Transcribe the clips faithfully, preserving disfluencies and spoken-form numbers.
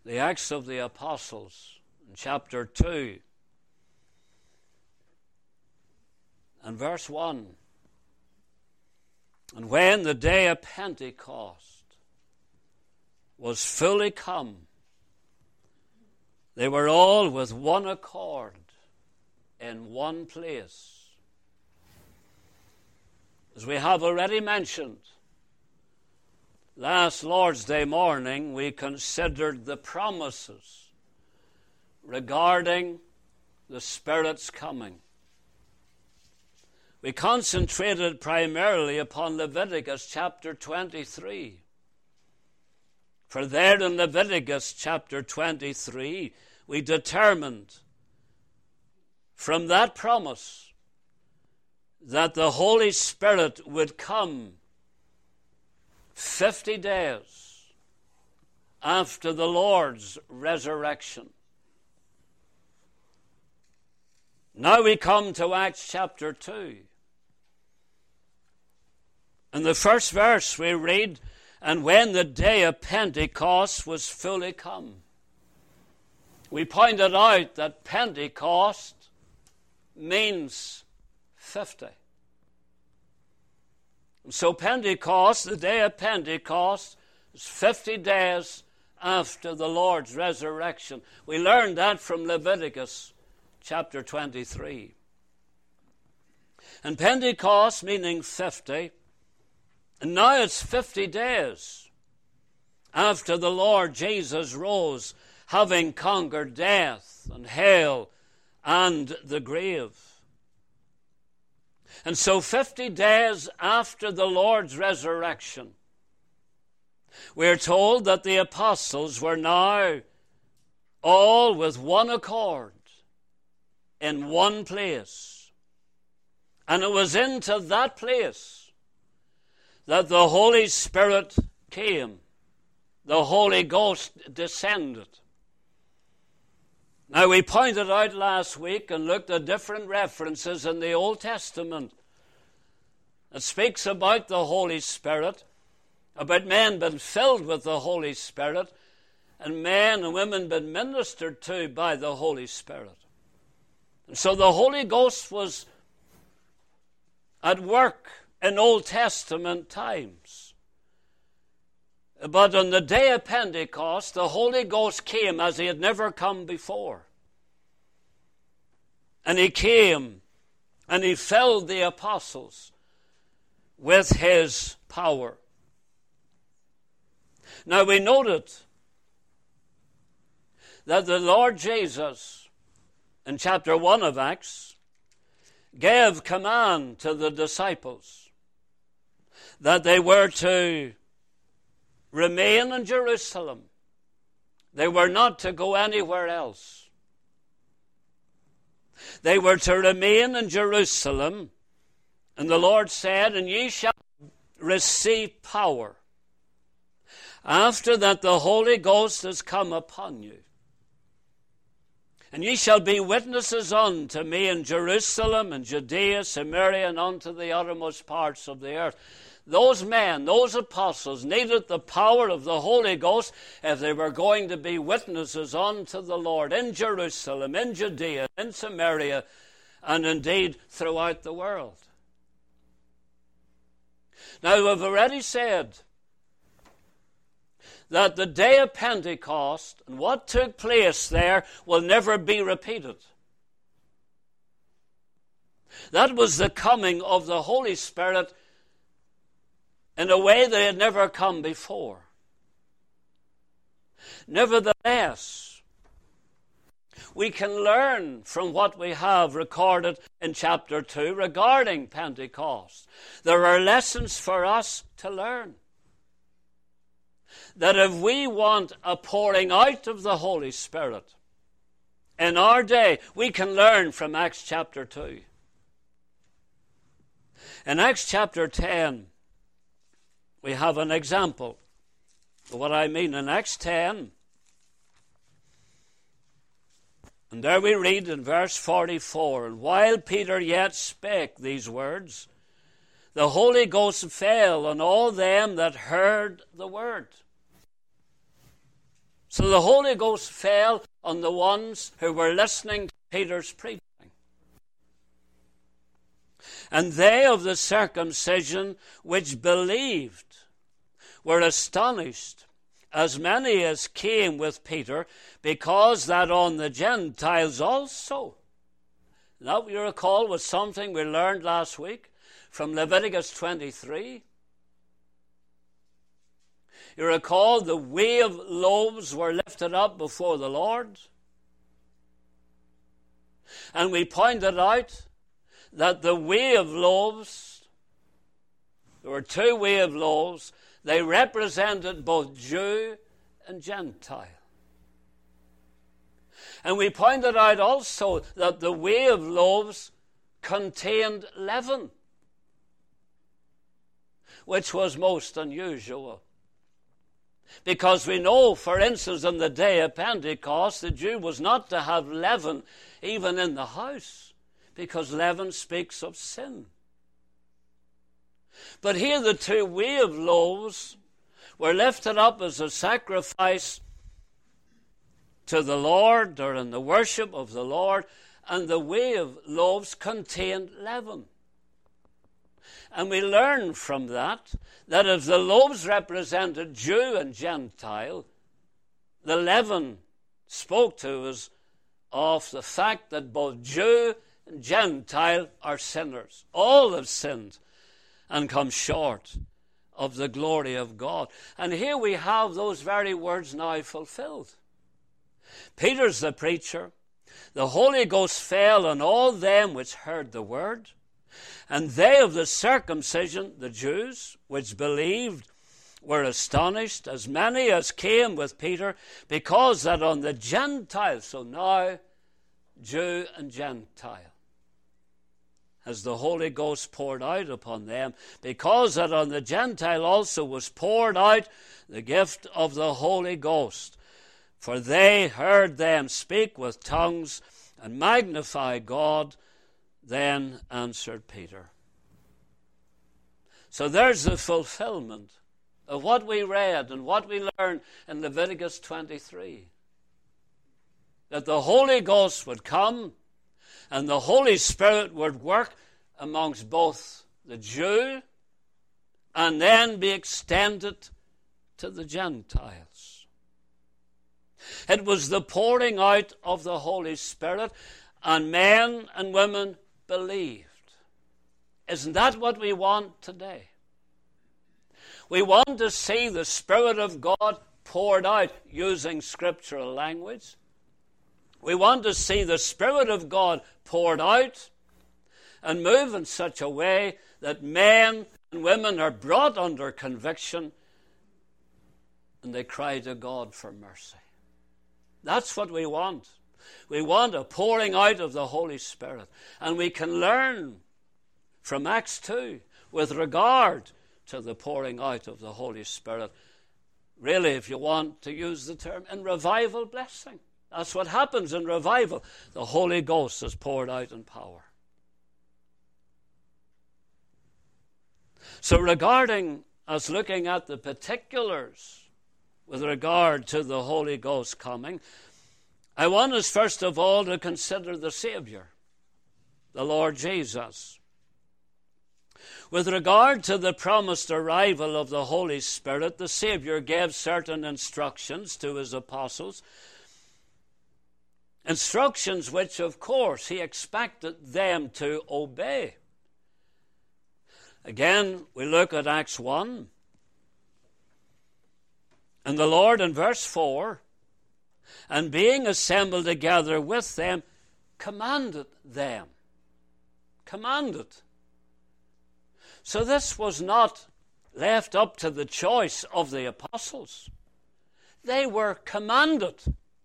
the Acts of the Apostles, in chapter two, and verse one. And when the day of Pentecost was fully come, they were all with one accord in one place. As we have already mentioned, last Lord's Day morning we considered the promises regarding the Spirit's coming. We concentrated primarily upon Leviticus chapter twenty-three. For there in Leviticus chapter twenty-three, we determined from that promise that the Holy Spirit would come fifty days after the Lord's resurrection. Now we come to Acts chapter two. In the first verse we read, and when the day of Pentecost was fully come. We pointed out that Pentecost means fifty. And so Pentecost, the day of Pentecost, is fifty days after the Lord's resurrection. We learned that from Leviticus chapter twenty-three. And Pentecost meaning fifty, and now it's fifty days after the Lord Jesus rose, having conquered death and hell and the grave. And so fifty days after the Lord's resurrection, we're told that the apostles were now all with one accord in one place. And it was into that place that the Holy Spirit came. The Holy Ghost descended. Now, we pointed out last week and looked at different references in the Old Testament. It speaks about the Holy Spirit, about men being filled with the Holy Spirit, and men and women being ministered to by the Holy Spirit. And so the Holy Ghost was at work in Old Testament times. But on the day of Pentecost, the Holy Ghost came as he had never come before. And he came and he filled the apostles with his power. Now we noted that the Lord Jesus, in chapter one of Acts, gave command to the disciples that they were to remain in Jerusalem. They were not to go anywhere else. They were to remain in Jerusalem. And the Lord said, and ye shall receive power after that the Holy Ghost has come upon you. And ye shall be witnesses unto me in Jerusalem and Judea, Samaria, and unto the uttermost parts of the earth. Those men, those apostles, needed the power of the Holy Ghost if they were going to be witnesses unto the Lord in Jerusalem, in Judea, in Samaria, and indeed throughout the world. Now, we've already said that the day of Pentecost and what took place there will never be repeated. That was the coming of the Holy Spirit in a way that had never come before. Nevertheless, we can learn from what we have recorded in chapter two regarding Pentecost. There are lessons for us to learn. That if we want a pouring out of the Holy Spirit in our day, we can learn from Acts chapter two. In Acts chapter ten, we have an example of what I mean. In Acts ten, and there we read in verse forty-four, and while Peter yet spake these words, the Holy Ghost fell on all them that heard the word. So the Holy Ghost fell on the ones who were listening to Peter's preaching. And they of the circumcision which believed were astonished, as many as came with Peter, because that on the Gentiles also. That, you recall, was something we learned last week from Leviticus twenty-three. You recall the wave loaves were lifted up before the Lord. And we pointed out that the wave loaves, there were two wave loaves, they represented both Jew and Gentile. And we pointed out also that the wave loaves contained leaven, which was most unusual. Because we know, for instance, on the day of Pentecost, the Jew was not to have leaven even in the house, because leaven speaks of sin. But here the two wave loaves were lifted up as a sacrifice to the Lord, or in the worship of the Lord, and the wave loaves contained leaven. And we learn from that, that if the loaves represented Jew and Gentile, the leaven spoke to us of the fact that both Jew and Gentile are sinners. All have sinned and come short of the glory of God. And here we have those very words now fulfilled. Peter's the preacher. The Holy Ghost fell on all them which heard the word. And they of the circumcision, the Jews, which believed, were astonished, as many as came with Peter, because that on the Gentiles, so now Jew and Gentile, as the Holy Ghost poured out upon them, because that on the Gentile also was poured out the gift of the Holy Ghost. For they heard them speak with tongues and magnify God. Then answered Peter. So there's the fulfillment of what we read and what we learned in Leviticus twenty-three. That the Holy Ghost would come and the Holy Spirit would work amongst both the Jew and then be extended to the Gentiles. It was the pouring out of the Holy Spirit, and men and women believed. Isn't that what we want today? We want to see the Spirit of God poured out using scriptural language. We want to see the Spirit of God poured out and move in such a way that men and women are brought under conviction and they cry to God for mercy. That's what we want. We want a pouring out of the Holy Spirit. And we can learn from Acts two with regard to the pouring out of the Holy Spirit. Really, if you want to use the term, in revival blessing. That's what happens in revival. The Holy Ghost is poured out in power. So regarding us looking at the particulars with regard to the Holy Ghost coming, I want us first of all to consider the Savior, the Lord Jesus. With regard to the promised arrival of the Holy Spirit, the Savior gave certain instructions to his apostles, instructions which, of course, he expected them to obey. Again, we look at Acts one. And the Lord, in verse four, and being assembled together with them, commanded them. Commanded. So this was not left up to the choice of the apostles. They were commanded.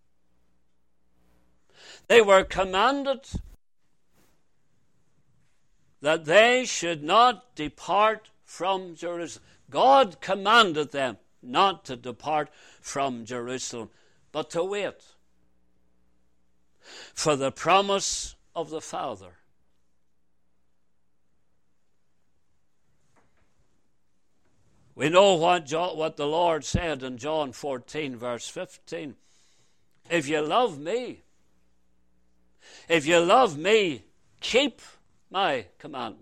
They were commanded that they should not depart from Jerusalem. God commanded them not to depart from Jerusalem, but to wait for the promise of the Father. We know what, John, what the Lord said in John fourteen, verse fifteen. if you love me, if you love me, keep my commandments.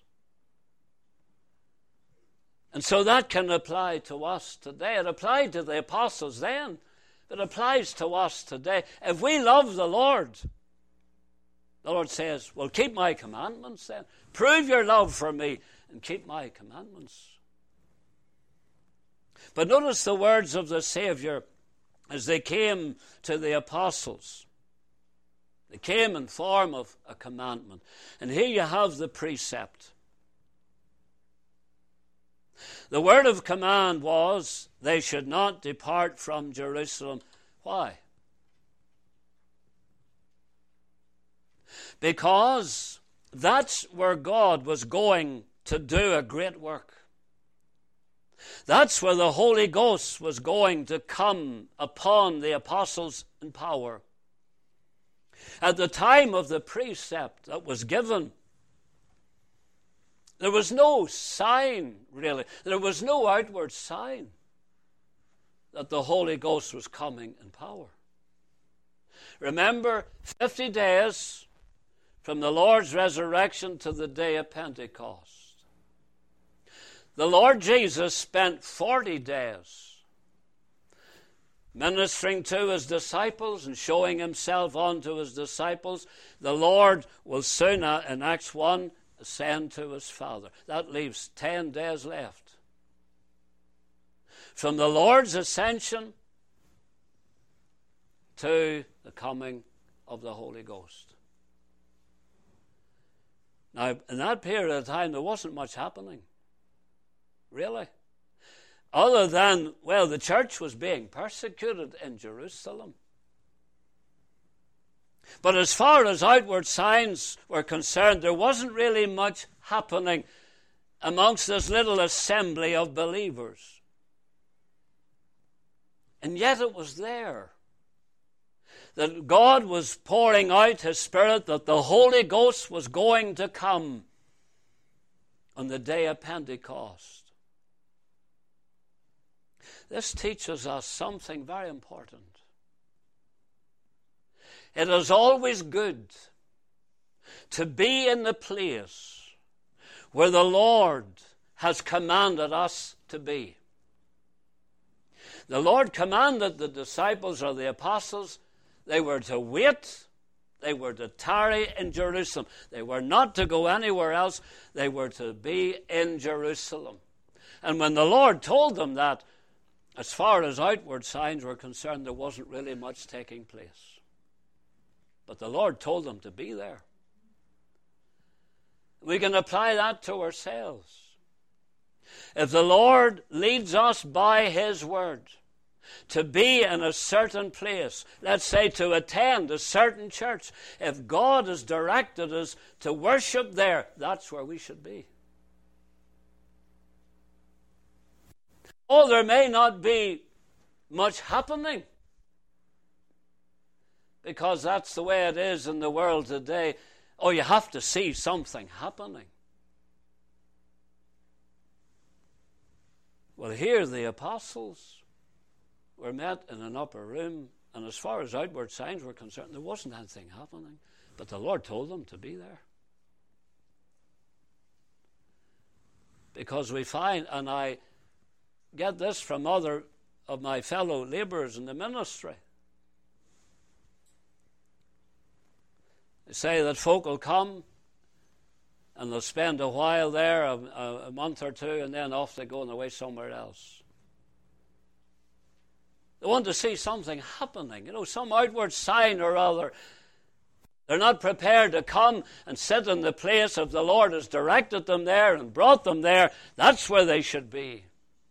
And so that can apply to us today. It applied to the apostles then. It applies to us today. If we love the Lord, the Lord says, well, keep my commandments then. Prove your love for me and keep my commandments. But notice the words of the Savior as they came to the apostles. They came in form of a commandment. And here you have the precept. The word of command was, they should not depart from Jerusalem. Why? Because that's where God was going to do a great work. That's where the Holy Ghost was going to come upon the apostles in power. At the time of the precept that was given, there was no sign, really. There was no outward sign that the Holy Ghost was coming in power. Remember, fifty days from the Lord's resurrection to the day of Pentecost. The Lord Jesus spent forty days ministering to his disciples and showing himself unto his disciples. The Lord will soon, in Acts one, ascend to his Father. That leaves ten days left. From the Lord's ascension to the coming of the Holy Ghost. Now, in that period of time, there wasn't much happening. Really. Other than, well, the church was being persecuted in Jerusalem. But as far as outward signs were concerned, there wasn't really much happening amongst this little assembly of believers. And yet it was there that God was pouring out his Spirit, that the Holy Ghost was going to come on the day of Pentecost. This teaches us something very important. It is always good to be in the place where the Lord has commanded us to be. The Lord commanded the disciples or the apostles, they were to wait, they were to tarry in Jerusalem. They were not to go anywhere else, they were to be in Jerusalem. And when the Lord told them that, as far as outward signs were concerned, there wasn't really much taking place. But the Lord told them to be there. We can apply that to ourselves. If the Lord leads us by his word to be in a certain place, let's say to attend a certain church, if God has directed us to worship there, that's where we should be. Oh, there may not be much happening, because that's the way it is in the world today. Oh, you have to see something happening. Well, here the apostles were met in an upper room, and as far as outward signs were concerned, there wasn't anything happening. But the Lord told them to be there. Because we find, and I get this from other of my fellow laborers in the ministry, they say that folk will come and they'll spend a while there, a, a month or two, and then off they go and away somewhere else. They want to see something happening, you know, some outward sign or other. They're not prepared to come and sit in the place if the Lord has directed them there and brought them there. That's where they should be.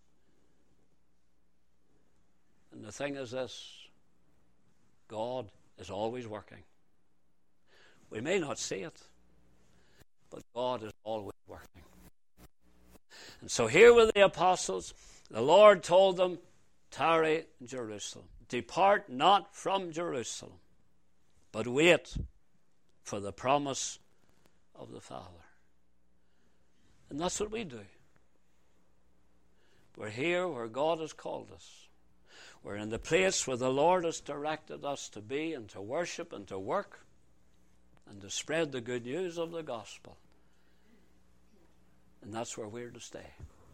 And the thing is this, God is always working. We may not see it, but God is always working. And so here were the apostles. The Lord told them, tarry in Jerusalem. Depart not from Jerusalem, but wait for the promise of the Father. And that's what we do. We're here where God has called us. We're in the place where the Lord has directed us to be and to worship and to work and to spread the good news of the gospel. And that's where we're to stay.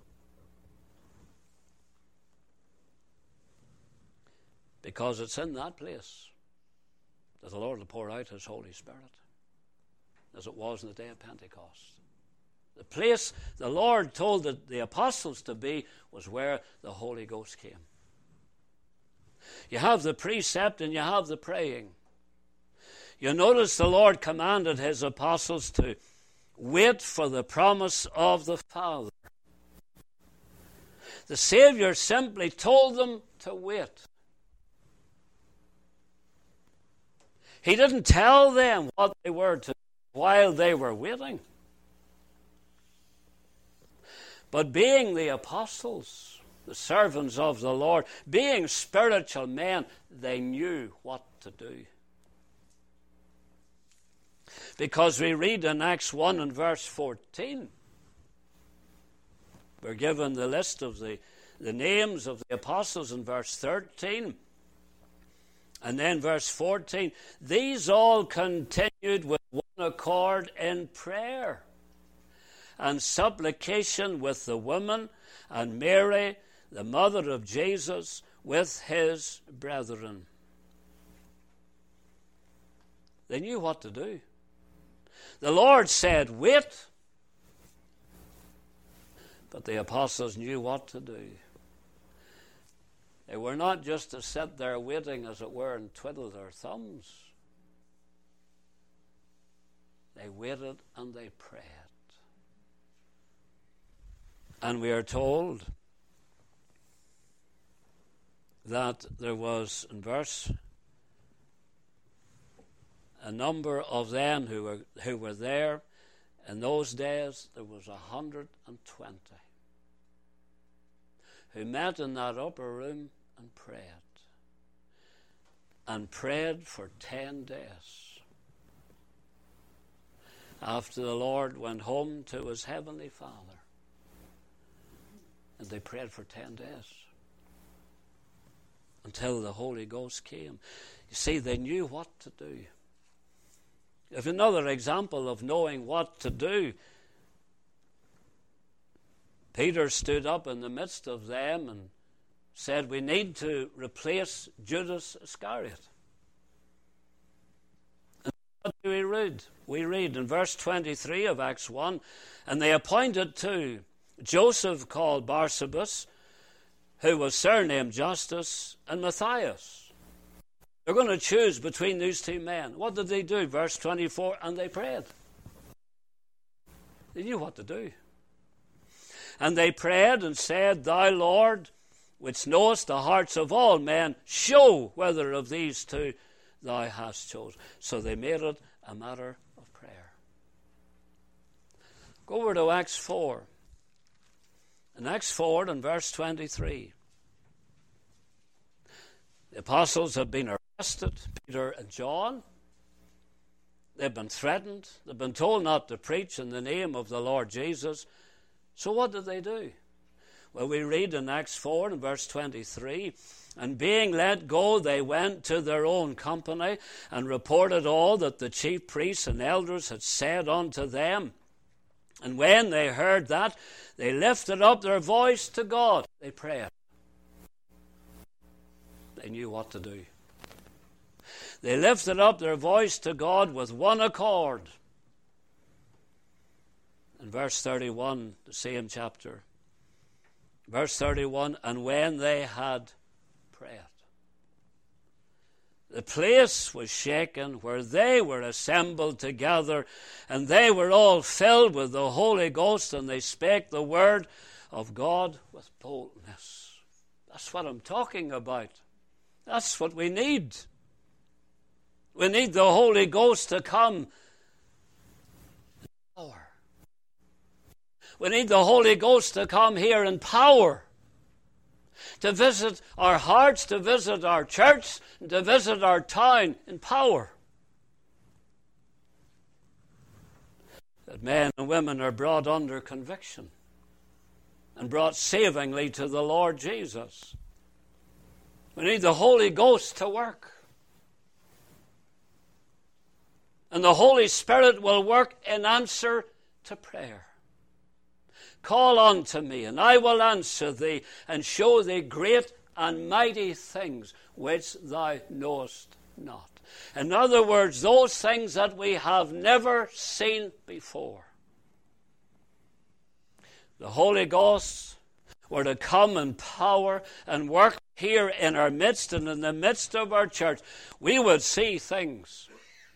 Because it's in that place that the Lord will pour out His Holy Spirit, as it was in the day of Pentecost. The place the Lord told the, the apostles to be was where the Holy Ghost came. You have the precept and you have the praying. You notice the Lord commanded His apostles to wait for the promise of the Father. The Savior simply told them to wait. He didn't tell them what they were to do while they were waiting. But being the apostles, the servants of the Lord, being spiritual men, they knew what to do. Because we read in Acts one and verse fourteen, we're given the list of the, the names of the apostles in verse thirteen. And then verse fourteen, these all continued with one accord in prayer and supplication with the women and Mary, the mother of Jesus, with his brethren. They knew what to do. The Lord said, wait. But the apostles knew what to do. They were not just to sit there waiting, as it were, and twiddle their thumbs. They waited and they prayed. And we are told that there was, in verse, a number of them who were who were there. In those days, there was a hundred and twenty who met in that upper room and prayed. And prayed for ten days. After the Lord went home to his heavenly Father. And they prayed for ten days. Until the Holy Ghost came. You see, they knew what to do. If another example of knowing what to do, Peter stood up in the midst of them and said, we need to replace Judas Iscariot. And what do we read? We read in verse twenty-three of Acts one, and they appointed two, Joseph called Barsabas, who was surnamed Justus, and Matthias. They're going to choose between these two men. What did they do? Verse twenty-four, and they prayed. They knew what to do. And they prayed and said, Thou, Lord, which knowest the hearts of all men, show whether of these two thou hast chosen. So they made it a matter of prayer. Go over to Acts four. In Acts four and verse twenty-three. The apostles have been arrested, Peter and John. They've been threatened. They've been told not to preach in the name of the Lord Jesus. So what did they do? Well, we read in Acts four and verse twenty-three, and being let go, they went to their own company and reported all that the chief priests and elders had said unto them. And when they heard that, they lifted up their voice to God. They prayed. They knew what to do. They lifted up their voice to God with one accord. In verse thirty-one, the same chapter. Verse thirty-one, and when they had prayed, the place was shaken where they were assembled together, and they were all filled with the Holy Ghost, and they spake the word of God with boldness. That's what I'm talking about. That's what we need. We need the Holy Ghost to come in power. We need the Holy Ghost to come here in power, to visit our hearts, to visit our church, and to visit our town in power. That men and women are brought under conviction and brought savingly to the Lord Jesus. We need the Holy Ghost to work. And the Holy Spirit will work in answer to prayer. Call unto me, and I will answer thee, and show thee great and mighty things which thou knowest not. In other words, those things that we have never seen before. The Holy Ghost were to come in power and work here in our midst and in the midst of our church. We would see things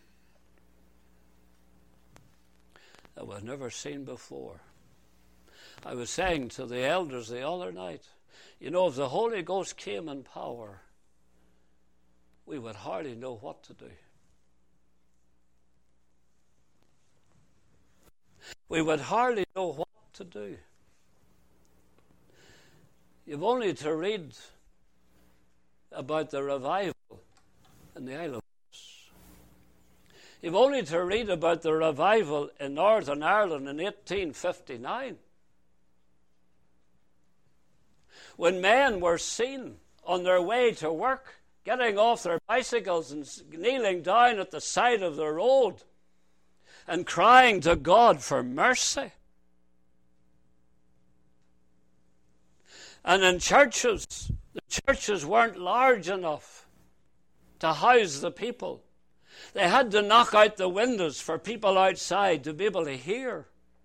that we've never seen before. I was saying to the elders the other night, you know, if the Holy Ghost came in power, we would hardly know what to do. We would hardly know what to do. You've only to read about the revival in the Isle of Wales. You've only to read about the revival in Northern Ireland in eighteen fifty-nine. When men were seen on their way to work, getting off their bicycles and kneeling down at the side of the road and crying to God for mercy. And in churches, the churches weren't large enough to house the people. They had to knock out the windows for people outside to be able to hear.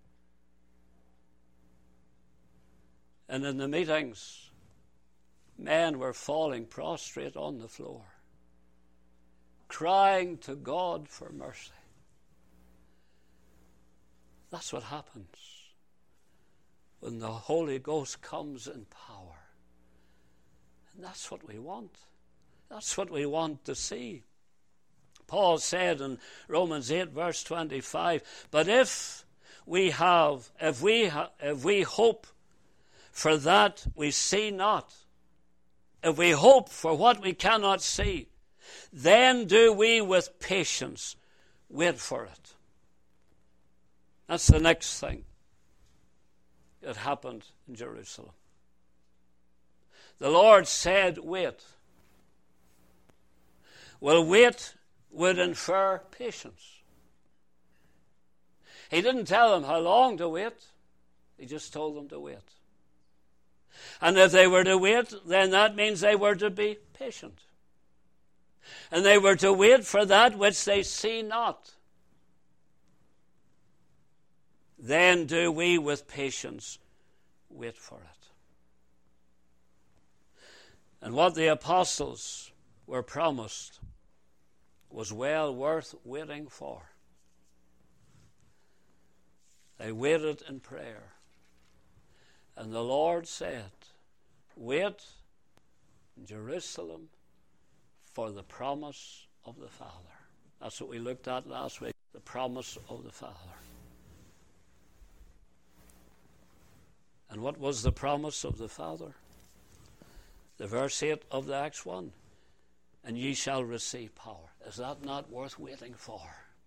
And in the meetings, men were falling prostrate on the floor, crying to God for mercy. That's what happens when the Holy Ghost comes in power. And that's what we want. That's what we want to see. Paul said in Romans eight, verse twenty-five, but if we have, if we, ha- if we hope for that we see not, if we hope for what we cannot see, then do we with patience wait for it. That's the next thing that happened in Jerusalem. The Lord said, wait. Well, wait would infer patience. He didn't tell them how long to wait. He just told them to wait. And if they were to wait, then that means they were to be patient. And they were to wait for that which they see not. Then do we with patience wait for it. And what the apostles were promised was well worth waiting for. They waited in prayer. And the Lord said, wait in Jerusalem for the promise of the Father. That's what we looked at last week, the promise of the Father. And what was the promise of the Father? The verse eight of the Acts one. And ye shall receive power. Is that not worth waiting for?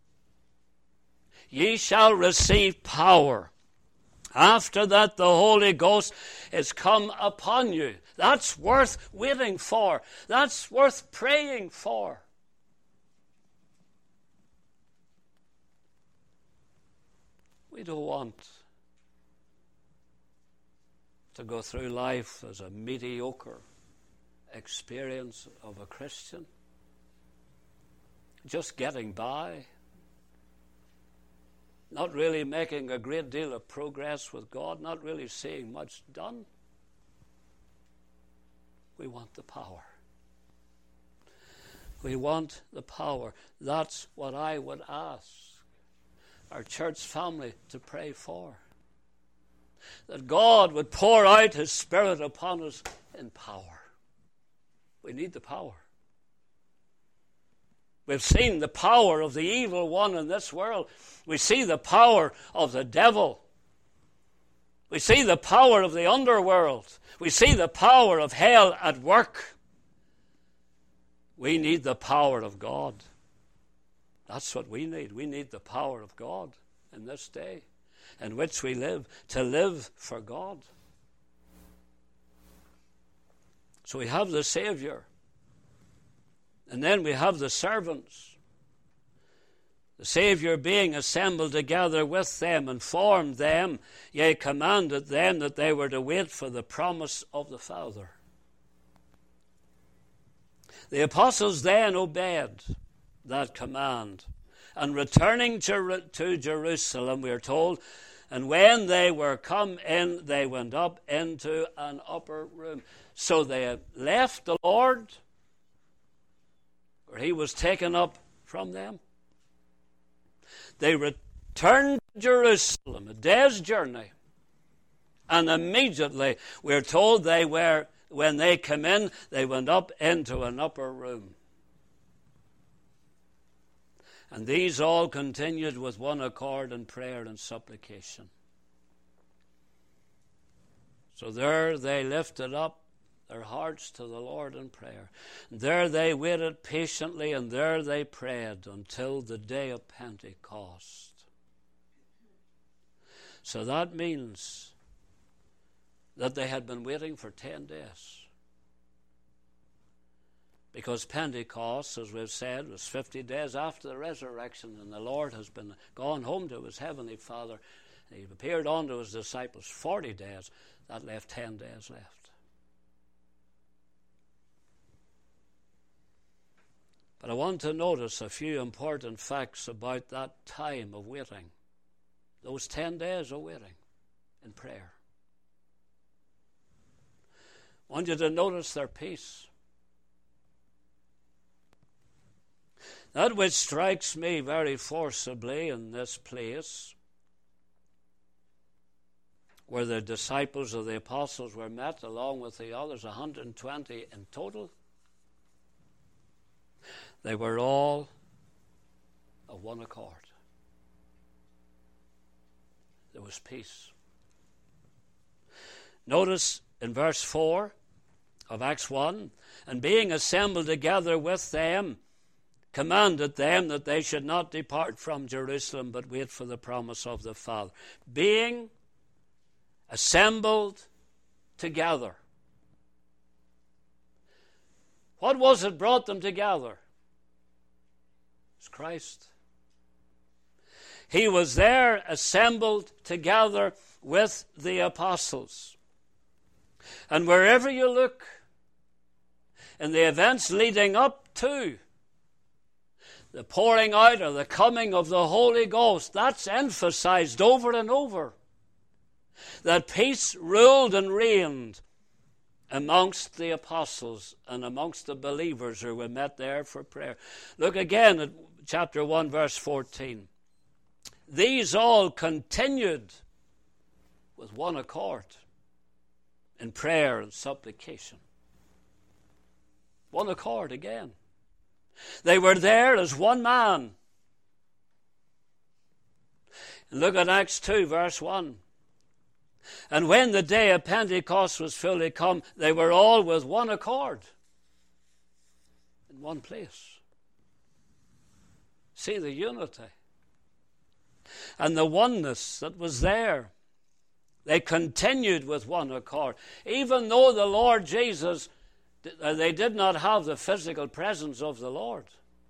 Ye shall receive power. After that, the Holy Ghost is come upon you. That's worth waiting for. That's worth praying for. We don't want to go through life as a mediocre experience of a Christian, just getting by, not really making a great deal of progress with God, not really seeing much done. We want the power. We want the power. That's what I would ask our church family to pray for. That God would pour out His Spirit upon us in power. We need the power. We've seen the power of the evil one in this world. We see the power of the devil. We see the power of the underworld. We see the power of hell at work. We need the power of God. That's what we need. We need the power of God in this day in which we live, to live for God. So we have the Savior. And then we have the servants. The Saviour being assembled together with them, informed them, yea, commanded them that they were to wait for the promise of the Father. The apostles then obeyed that command, and returning to, to Jerusalem, we are told, and when they were come in, they went up into an upper room. So they left the Lord, where he was taken up from them. They returned to Jerusalem, a day's journey, and immediately we're told they were, when they came in, they went up into an upper room. And these all continued with one accord in prayer and supplication. So there they lifted up their hearts to the Lord in prayer. There they waited patiently, and there they prayed until the day of Pentecost. So that means that they had been waiting for ten days. Because Pentecost, as we've said, was fifty days after the resurrection, and the Lord has been gone home to his heavenly Father. He appeared unto his disciples forty days. That left ten days left. But I want to notice a few important facts about that time of waiting. Those ten days of waiting in prayer. I want you to notice their peace. That which strikes me very forcibly in this place, where the disciples of the apostles were met, along with the others, one hundred twenty in total, they were all of one accord. There was peace. Notice in verse four of Acts one, and being assembled together with them, commanded them that they should not depart from Jerusalem, but wait for the promise of the Father. Being assembled together. What was it brought them together? It's Christ. He was there assembled together with the apostles. And wherever you look, in the events leading up to the pouring out or the coming of the Holy Ghost, that's emphasized over and over. That peace ruled and reigned amongst the apostles and amongst the believers who were met there for prayer. Look again at chapter one, verse fourteen. These all continued with one accord in prayer and supplication. One accord again. They were there as one man. Look at Acts two, verse one. And when the day of Pentecost was fully come, they were all with one accord in one place. See the unity and the oneness that was there. They continued with one accord. Even though the Lord Jesus, they did not have the physical presence of the Lord.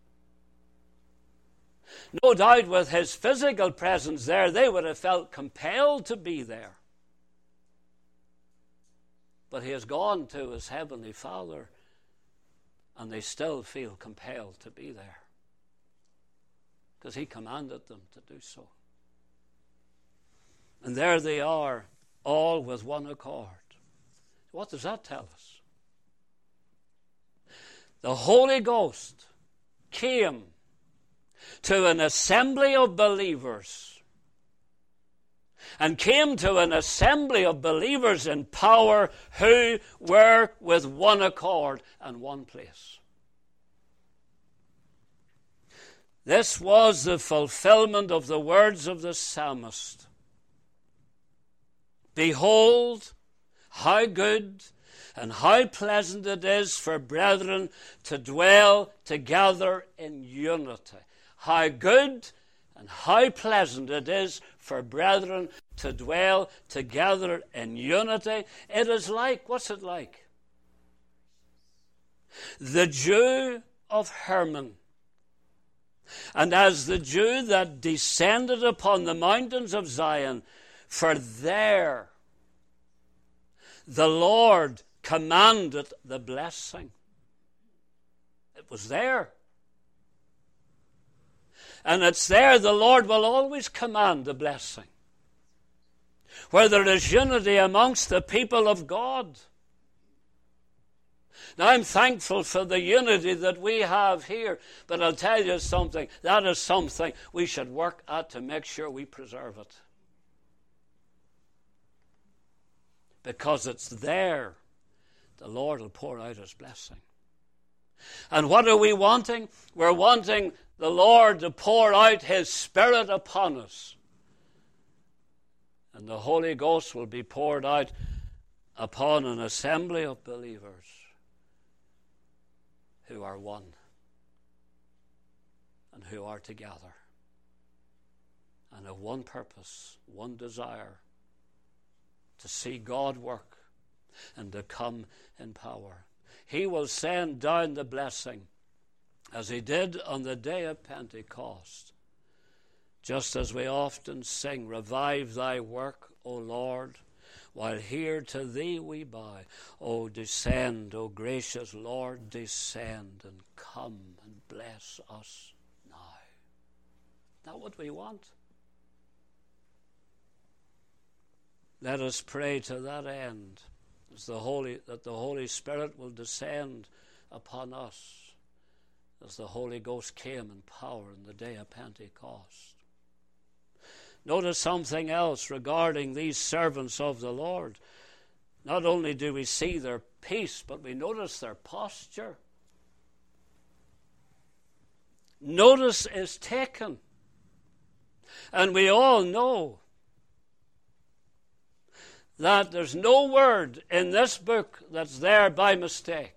No doubt with his physical presence there, they would have felt compelled to be there. But he has gone to his heavenly Father, and they still feel compelled to be there, because he commanded them to do so. And there they are, all with one accord. What does that tell us? The Holy Ghost came to an assembly of believers, and came to an assembly of believers in power who were with one accord and one place. This was the fulfillment of the words of the psalmist. Behold, how good and how pleasant it is for brethren to dwell together in unity. How good and how pleasant it is for brethren to dwell together in unity. It is like, what's it like? The dew of Hermon. And as the dew that descended upon the mountains of Zion, for there the Lord commanded the blessing. It was there. And it's there the Lord will always command the blessing. Where there is unity amongst the people of God. Now, I'm thankful for the unity that we have here, but I'll tell you something. That is something we should work at to make sure we preserve it. Because it's there the Lord will pour out His blessing. And what are we wanting? We're wanting the Lord to pour out His Spirit upon us. And the Holy Ghost will be poured out upon an assembly of believers who are one and who are together and have one purpose, one desire, to see God work and to come in power. He will send down the blessing as He did on the day of Pentecost. Just as we often sing, revive Thy work, O Lord, while here to Thee we bow. O descend, O gracious Lord, descend and come and bless us now. Is that what we want? Let us pray to that end, as the Holy, that the Holy Spirit will descend upon us as the Holy Ghost came in power in the day of Pentecost. Notice something else regarding these servants of the Lord. Not only do we see their peace, but we notice their posture. Notice is taken. And we all know that there's no word in this book that's there by mistake.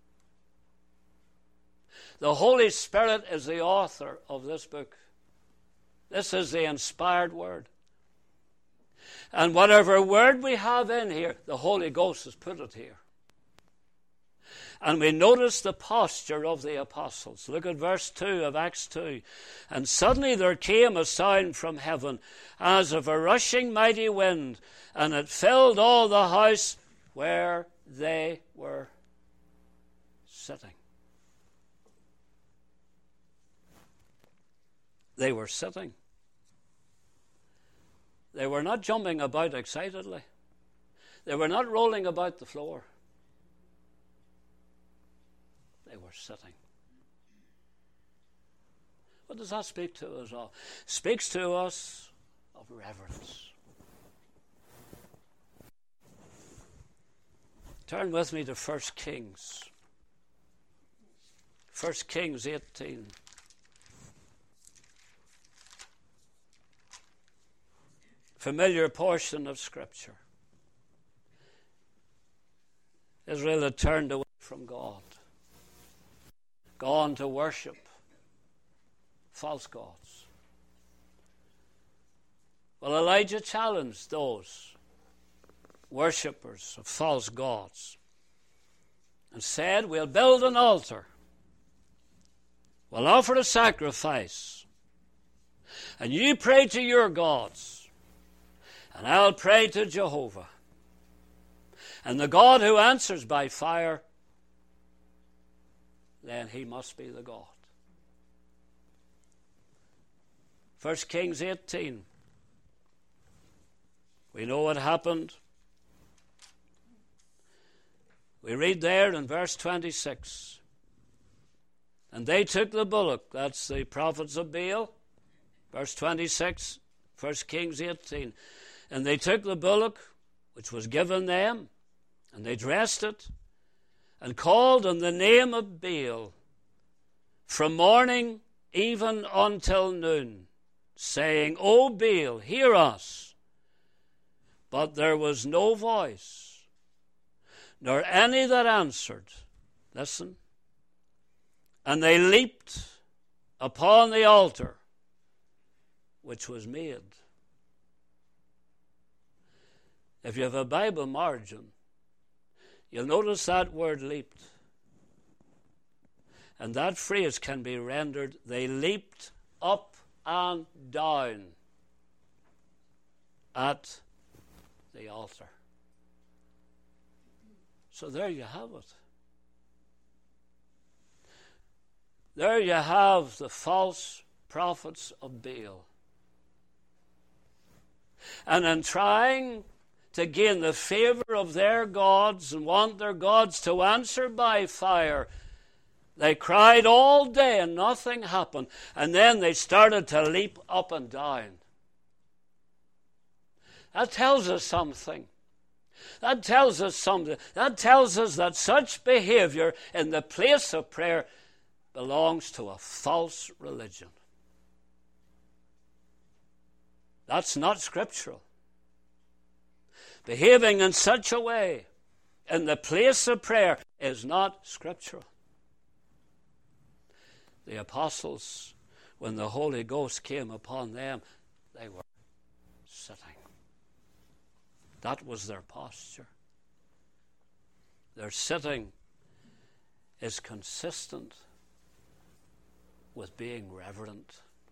The Holy Spirit is the author of this book. This is the inspired word. And whatever word we have in here, the Holy Ghost has put it here. And we notice the posture of the apostles. Look at verse two of Acts two. And suddenly there came a sound from heaven as of a rushing mighty wind, and it filled all the house where they were sitting. They were sitting. They were not jumping about excitedly. They were not rolling about the floor. They were sitting. What does that speak to us of? It speaks to us of reverence. Turn with me to First Kings. First Kings eighteen. Familiar portion of Scripture. Israel had turned away from God, gone to worship false gods. Well, Elijah challenged those worshippers of false gods and said, we'll build an altar, we'll offer a sacrifice, and you pray to your gods, and I'll pray to Jehovah. And the God who answers by fire, then He must be the God. First Kings eighteen. We know what happened. We read there in verse twenty-six. And they took the bullock, that's the prophets of Baal. Verse twenty-six, First Kings eighteen. And they took the bullock, which was given them, and they dressed it, and called on the name of Baal from morning even until noon, saying, O Baal, hear us. But there was no voice, nor any that answered. Listen. And they leaped upon the altar which was made. If you have a Bible margin, you'll notice that word leaped. And that phrase can be rendered, they leaped up and down at the altar. So there you have it. There you have the false prophets of Baal. And in trying to gain the favor of their gods and want their gods to answer by fire, they cried all day and nothing happened. And then they started to leap up and down. That tells us something. That tells us something. That tells us that such behavior in the place of prayer belongs to a false religion. That's not scriptural. Behaving in such a way in the place of prayer is not scriptural. The apostles, when the Holy Ghost came upon them, they were sitting. That was their posture. Their sitting is consistent with being reverent.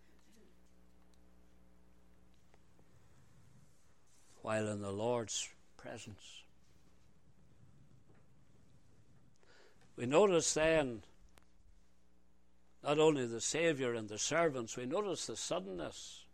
While in the Lord's presence. We notice then not only the Savior and the servants, we notice the suddenness.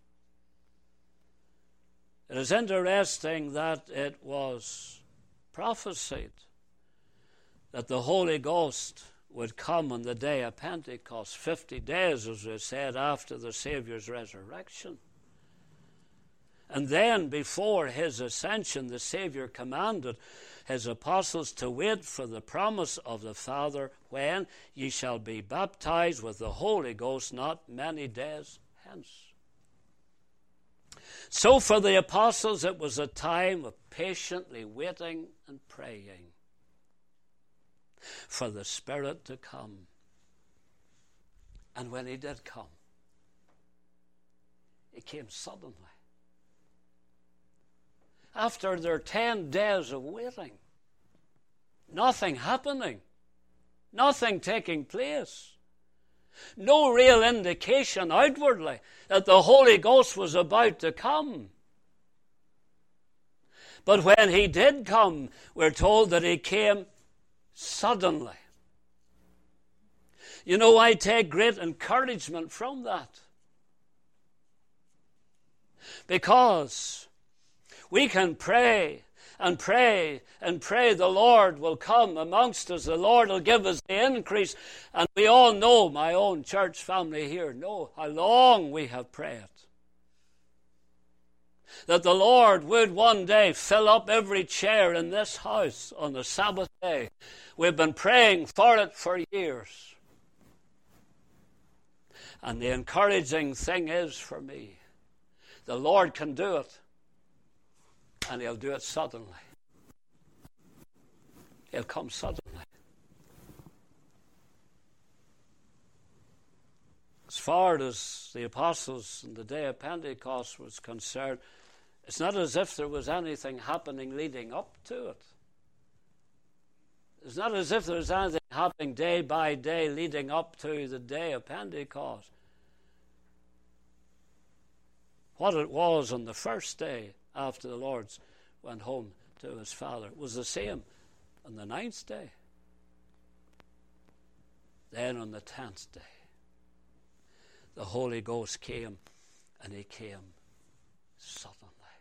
It is interesting that it was prophesied that the Holy Ghost would come on the day of Pentecost, fifty days, as we said, after the Savior's resurrection. And then, before his ascension, the Savior commanded his apostles to wait for the promise of the Father, when ye shall be baptized with the Holy Ghost not many days hence. So for the apostles, it was a time of patiently waiting and praying for the Spirit to come. And when he did come, he came suddenly. After their ten days of waiting, nothing happening, nothing taking place, no real indication outwardly that the Holy Ghost was about to come. But when he did come, we're told that he came suddenly. You know, I take great encouragement from that. Because we can pray and pray and pray the Lord will come amongst us. The Lord will give us the increase. And we all know, my own church family here, know how long we have prayed. That the Lord would one day fill up every chair in this house on the Sabbath day. We've been praying for it for years. And the encouraging thing is for me, the Lord can do it. And he'll do it suddenly. He'll come suddenly. As far as the apostles in the day of Pentecost was concerned, it's not as if there was anything happening leading up to it. It's not as if there was anything happening day by day leading up to the day of Pentecost. What it was on the first day after the Lord went home to his Father was the same on the ninth day. Then on the tenth day, the Holy Ghost came, and he came suddenly.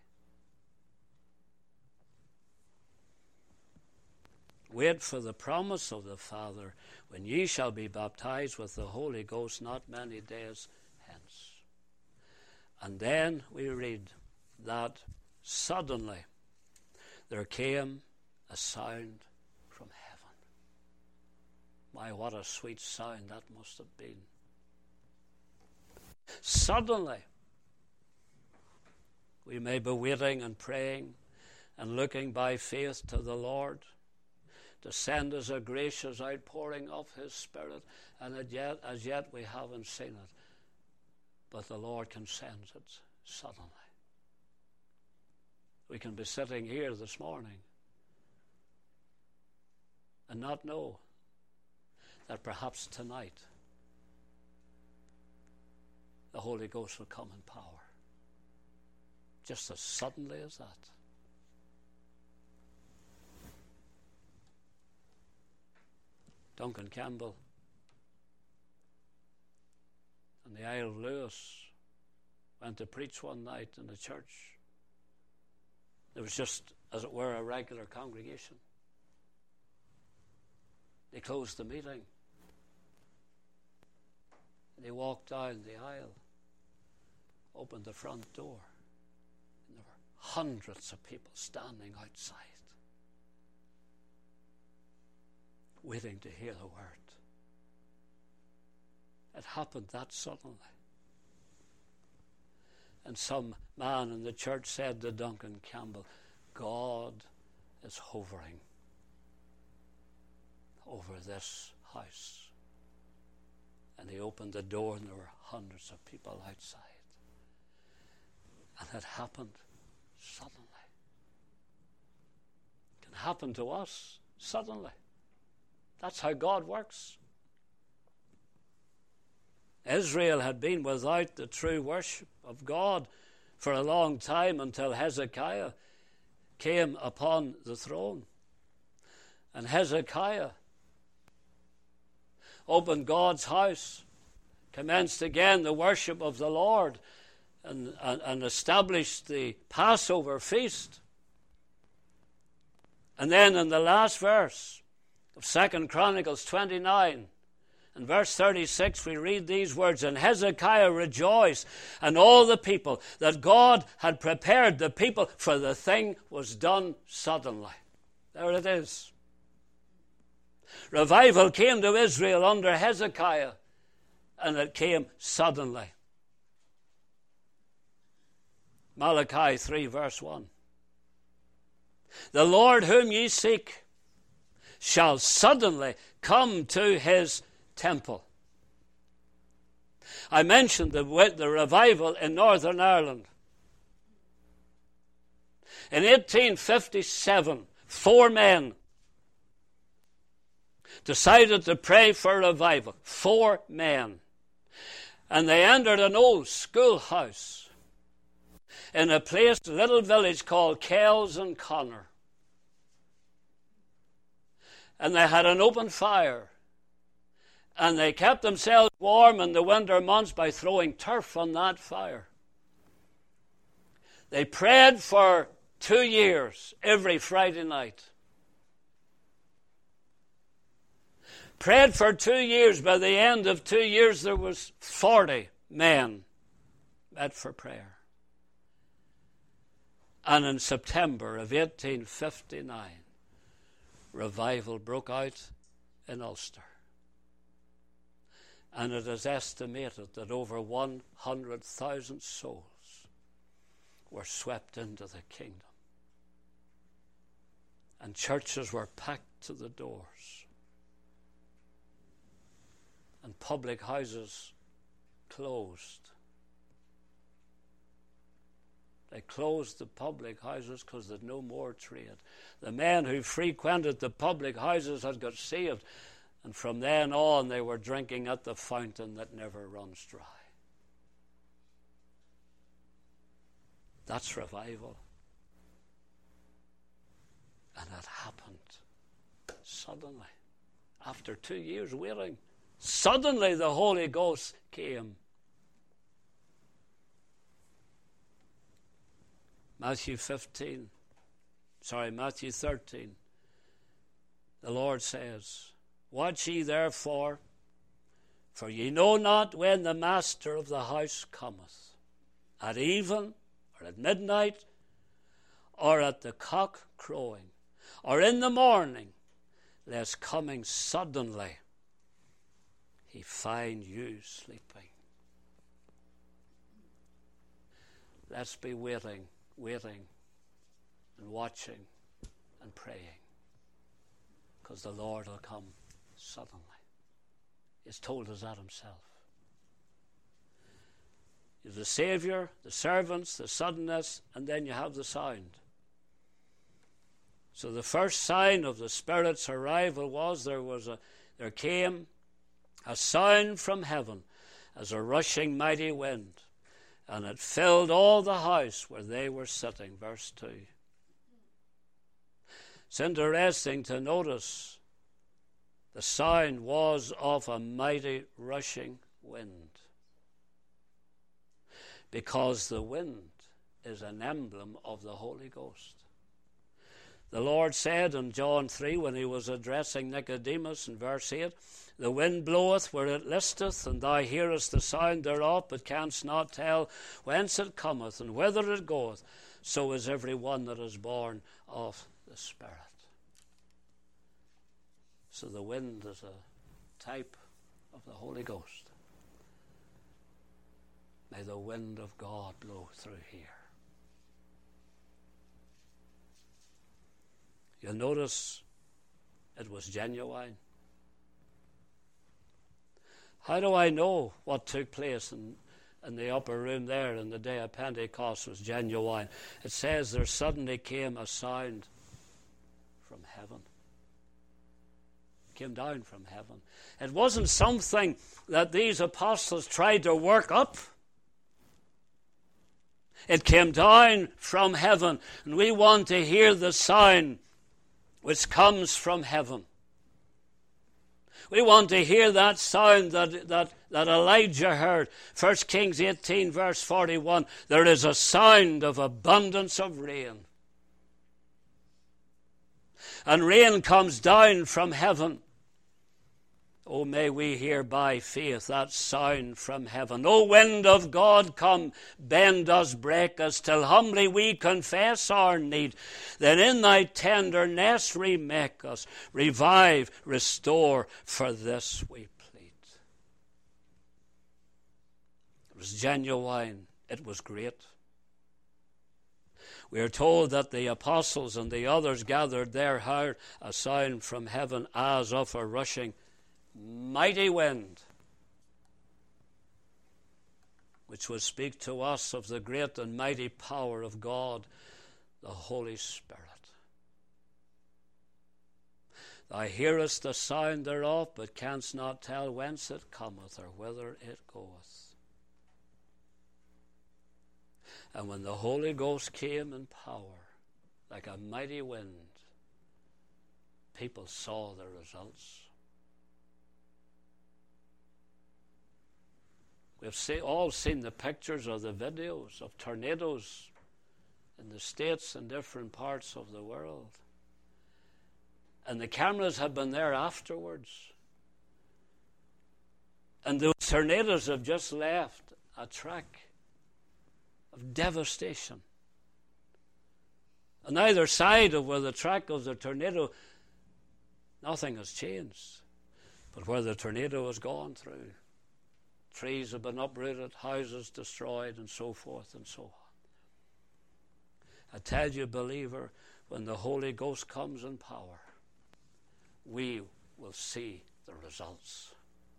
Wait for the promise of the Father, when ye shall be baptized with the Holy Ghost not many days hence. And then we read that suddenly there came a sound from heaven. My, what a sweet sound that must have been. Suddenly, we may be waiting and praying and looking by faith to the Lord to send us a gracious outpouring of his Spirit, and as yet, as yet we haven't seen it. But the Lord can send it suddenly. We can be sitting here this morning and not know that perhaps tonight the Holy Ghost will come in power. Just as suddenly as that. Duncan Campbell and the Isle of Lewis went to preach one night in a church. There was just, as it were, a regular congregation. They closed the meeting. They walked down the aisle, opened the front door, and there were hundreds of people standing outside, waiting to hear the word. It happened that suddenly. And some man in the church said to Duncan Campbell, God is hovering over this house. And he opened the door and there were hundreds of people outside. And it happened suddenly. It can happen to us suddenly. That's how God works. Israel had been without the true worship of God for a long time until Hezekiah came upon the throne. And Hezekiah opened God's house, commenced again the worship of the Lord, and, and, and established the Passover feast. And then in the last verse of Second Chronicles twenty-nine, in verse thirty-six, we read these words, and Hezekiah rejoiced, and all the people, that God had prepared the people, for the thing was done suddenly. There it is. Revival came to Israel under Hezekiah, and it came suddenly. Malachi three, verse one. The Lord whom ye seek shall suddenly come to his temple. I mentioned the, the revival in Northern Ireland. In eighteen fifty-seven, four men decided to pray for revival. Four men. And they entered an old schoolhouse in a place, a little village called Kells and Connor. And they had an open fire. And they kept themselves warm in the winter months by throwing turf on that fire. They prayed for two years, every Friday night. Prayed for two years. By the end of two years, there was forty men met for prayer. And in September of eighteen fifty-nine, revival broke out in Ulster. And it is estimated that over one hundred thousand souls were swept into the kingdom. And churches were packed to the doors. And public houses closed. They closed the public houses because there's no more trade. The men who frequented the public houses had got saved. And from then on, they were drinking at the fountain that never runs dry. That's revival. And it happened suddenly. After two years waiting, suddenly the Holy Ghost came. Matthew fifteen, sorry, Matthew thirteen. The Lord says, watch ye therefore, for ye know not when the master of the house cometh, at even, or at midnight, or at the cock crowing, or in the morning, lest coming suddenly he find you sleeping. Let's be waiting, waiting, and watching, and praying, because the Lord will come suddenly. He's told us that himself. You have the Savior, the servants, the suddenness, and then you have the sound. So the first sign of the Spirit's arrival was there was a there came a sound from heaven as a rushing mighty wind, and it filled all the house where they were sitting. Verse two. It's interesting to notice the sound was of a mighty rushing wind, because the wind is an emblem of the Holy Ghost. The Lord said in John three, when he was addressing Nicodemus in verse eight, the wind bloweth where it listeth, and thou hearest the sound thereof, but canst not tell whence it cometh and whither it goeth. So is every one that is born of the Spirit. So the wind is a type of the Holy Ghost. May the wind of God blow through here. You'll notice it was genuine. How do I know what took place in, in the upper room there in the day of Pentecost was genuine? It says there suddenly came a sound from heaven. It came down from heaven. It wasn't something that these apostles tried to work up. It came down from heaven, and we want to hear the sound which comes from heaven. We want to hear that sound that, that, that Elijah heard. First Kings eighteen, verse forty-one. There is a sound of abundance of rain. And rain comes down from heaven. Oh, may we hear by faith that sound from heaven. O wind of God, come, bend us, break us, till humbly we confess our need. Then in thy tenderness remake us, revive, restore, for this we plead. It was genuine. It was great. We are told that the apostles and the others gathered there heard a sound from heaven as of a rushing mighty wind, which will speak to us of the great and mighty power of God, the Holy Spirit. Thou hearest the sound thereof, but canst not tell whence it cometh or whither it goeth. And when the Holy Ghost came in power, like a mighty wind, people saw the results. We've see, all seen the pictures or the videos of tornadoes in the States and different parts of the world. And the cameras have been there afterwards. And those tornadoes have just left a track of devastation. On either side of where the track of the tornado, nothing has changed. But where the tornado has gone through, trees have been uprooted, houses destroyed, and so forth and so on. I tell you, believer, when the Holy Ghost comes in power, we will see the results.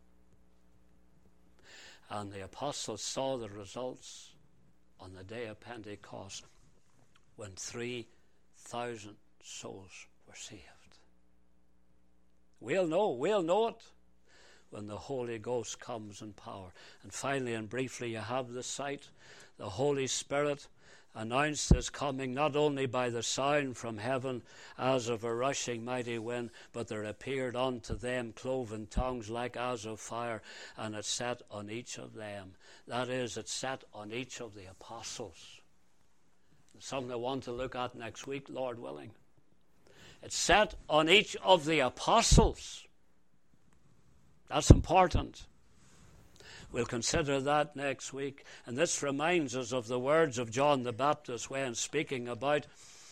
And the apostles saw the results on the day of Pentecost when three thousand souls were saved. We'll know, we'll know it when the Holy Ghost comes in power. And finally and briefly, you have the sight. The Holy Spirit announced his coming not only by the sound from heaven as of a rushing mighty wind, but there appeared unto them cloven tongues like as of fire, and it sat on each of them. That is, it sat on each of the apostles. It's something I want to look at next week, Lord willing. It sat on each of the apostles. That's important. We'll consider that next week. And this reminds us of the words of John the Baptist when speaking about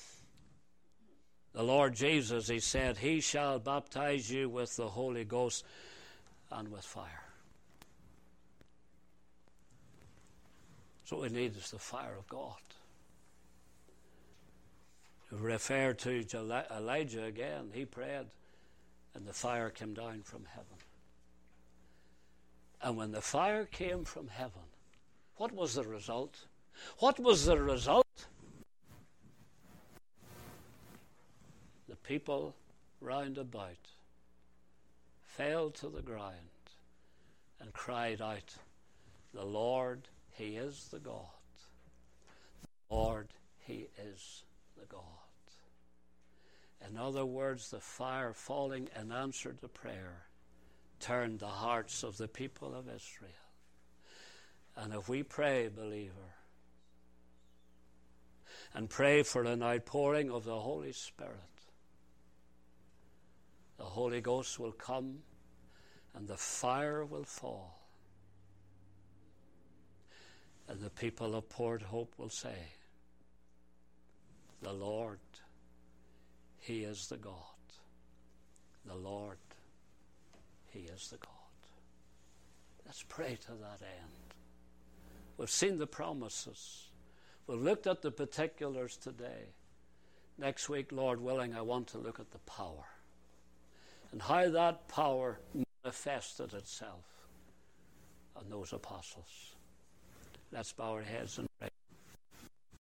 the Lord Jesus. He said, he shall baptize you with the Holy Ghost and with fire. So what we need is the fire of God. To refer to Elijah again, he prayed and the fire came down from heaven. And when the fire came from heaven, what was the result? What was the result? The people round about fell to the ground and cried out The Lord, He is the God. The Lord, He is the God. In other words, the fire falling in answer to prayer turned the hearts of the people of Israel. And if we pray, believer, and pray for an outpouring of the Holy Spirit, the Holy Ghost will come and the fire will fall. And the people of Port Hope will say, the Lord, He is the God. The Lord, He is the God. Let's pray to that end. We've seen the promises. We've looked at the particulars today. Next week, Lord willing, I want to look at the power and how that power manifested itself on those apostles. Let's bow our heads and